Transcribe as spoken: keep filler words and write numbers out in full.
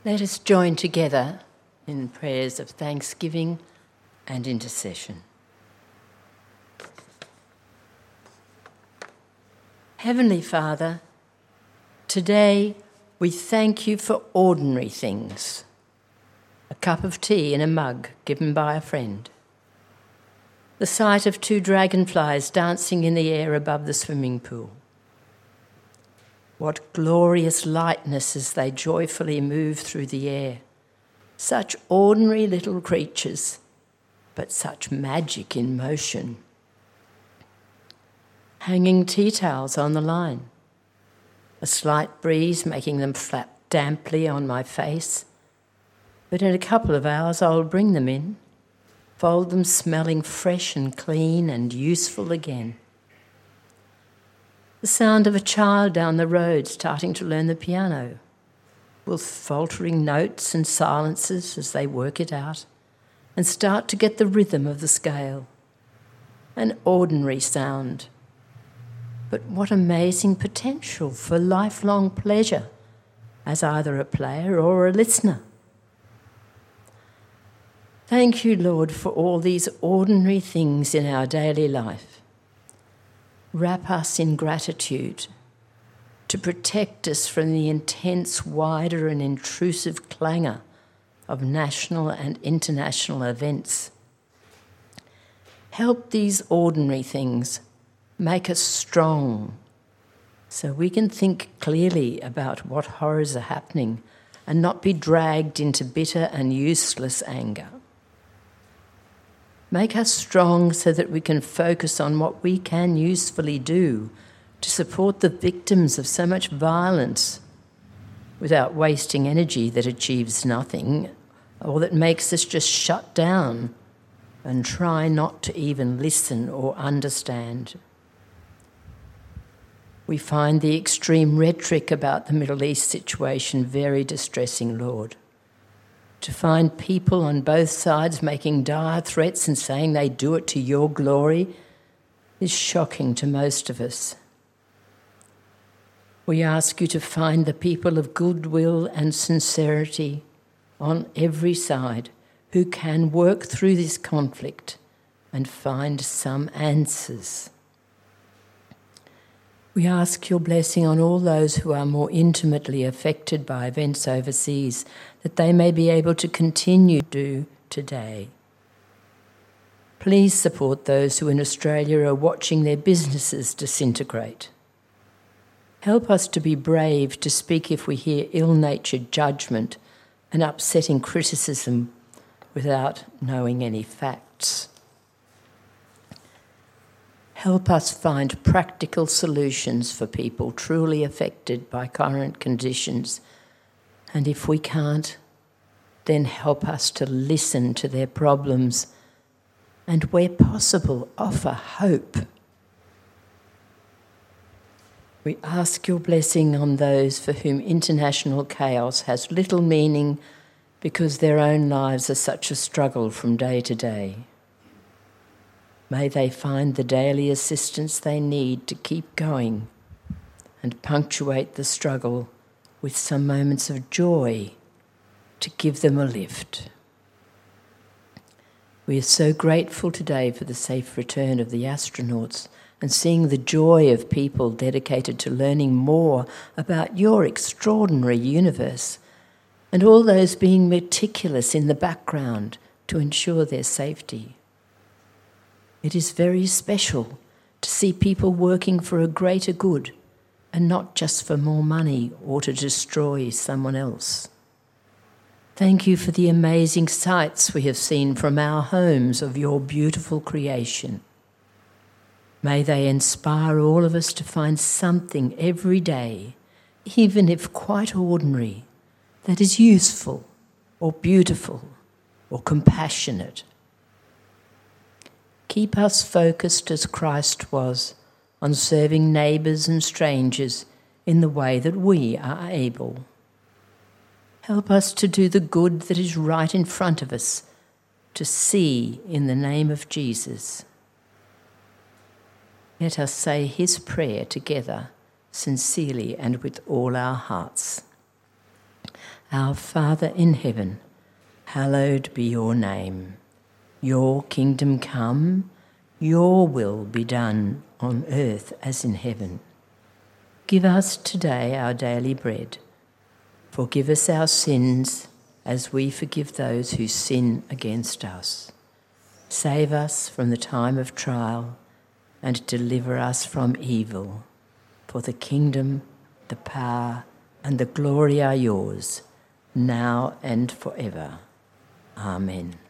Let us join together in prayers of thanksgiving and intercession. Heavenly Father, today we thank you for ordinary things. A cup of tea in a mug given by a friend. The sight of two dragonflies dancing in the air above the swimming pool. What glorious lightness as they joyfully move through the air. Such ordinary little creatures, but such magic in motion. Hanging tea towels on the line. A slight breeze making them flap damply on my face. But in a couple of hours I'll bring them in, fold them smelling fresh and clean and useful again. The sound of a child down the road starting to learn the piano, with faltering notes and silences as they work it out and start to get the rhythm of the scale. An ordinary sound, but what amazing potential for lifelong pleasure as either a player or a listener. Thank you, Lord, for all these ordinary things in our daily life. Wrap us in gratitude to protect us from the intense, wider and intrusive clangour of national and international events. Help these ordinary things make us strong so we can think clearly about what horrors are happening and not be dragged into bitter and useless anger. Make us strong so that we can focus on what we can usefully do to support the victims of so much violence without wasting energy that achieves nothing or that makes us just shut down and try not to even listen or understand. We find the extreme rhetoric about the Middle East situation very distressing, Lord. To find people on both sides making dire threats and saying they do it to your glory is shocking to most of us. We ask you to find the people of goodwill and sincerity on every side who can work through this conflict and find some answers. We ask your blessing on all those who are more intimately affected by events overseas, that they may be able to continue to do today. Please support those who in Australia are watching their businesses disintegrate. Help us to be brave to speak if we hear ill-natured judgment and upsetting criticism without knowing any facts. Help us find practical solutions for people truly affected by current conditions. And if we can't, then help us to listen to their problems and, where possible, offer hope. We ask your blessing on those for whom international chaos has little meaning because their own lives are such a struggle from day to day. May they find the daily assistance they need to keep going and punctuate the struggle with some moments of joy to give them a lift. We are so grateful today for the safe return of the astronauts and seeing the joy of people dedicated to learning more about your extraordinary universe, and all those being meticulous in the background to ensure their safety. It is very special to see people working for a greater good and not just for more money or to destroy someone else. Thank you for the amazing sights we have seen from our homes of your beautiful creation. May they inspire all of us to find something every day, even if quite ordinary, that is useful or beautiful or compassionate. Keep us focused as Christ was on serving neighbours and strangers in the way that we are able. Help us to do the good that is right in front of us, to see in the name of Jesus. Let us say his prayer together, sincerely and with all our hearts. Our Father in heaven, hallowed be your name. Your kingdom come, your will be done on earth as in heaven. Give us today our daily bread. Forgive us our sins as we forgive those who sin against us. Save us from the time of trial and deliver us from evil. For the kingdom, the power, and the glory are yours, now and forever. Amen.